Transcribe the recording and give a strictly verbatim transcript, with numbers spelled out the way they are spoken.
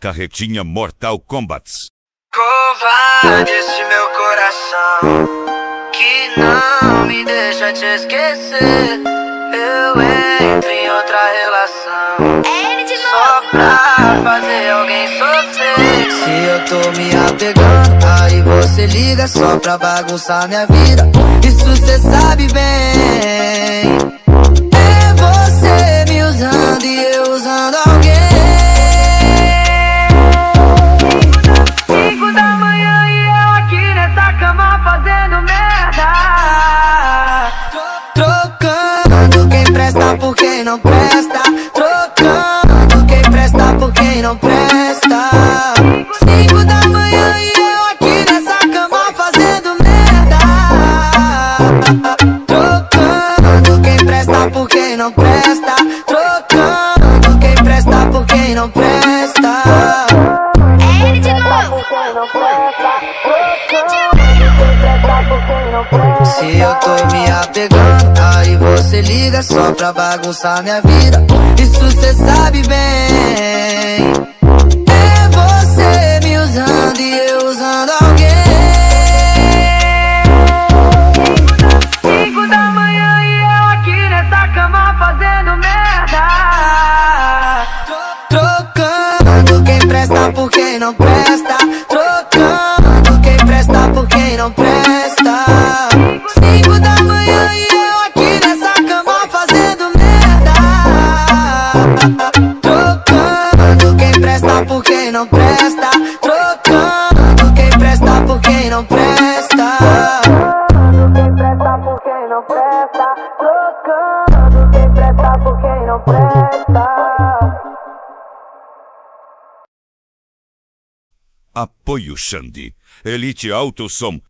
carretinha Mortal Kombat. Covarde esse meu coração que não me deixa te esquecer. Eu entro em outra relação É ele de só novo. pra fazer alguém sofrer. Se eu tô me apegando, aí você liga só pra bagunçar minha vida. Isso cê sabe bem. É você me usando e eu usando alguém. Cinco da manhã e eu aqui nessa cama fazendo merda. Trocando quem presta por quem não presta. Trocando quem presta por quem não presta. Cinco da manhã e eu aqui nessa cama fazendo merda. Trocando quem presta por quem não presta. Trocando quem presta por quem não presta. É ele de novo. Se eu tô me apegando, aí você liga só pra bagunçar minha vida. Isso cê sabe bem. É você me usando e eu usando alguém. Cinco da manhã e eu aqui nessa cama fazendo merda. Trocando quem presta por quem não presta. Trocando quem presta por quem não presta. Cinco da manhã e eu aqui nessa cama fazendo merda. Trocando quem presta por quem não presta. Trocando quem presta por quem não presta. Quem presta por quem não presta. Trocando quem presta por quem não presta. Apoio Xande. Elite Alto Som.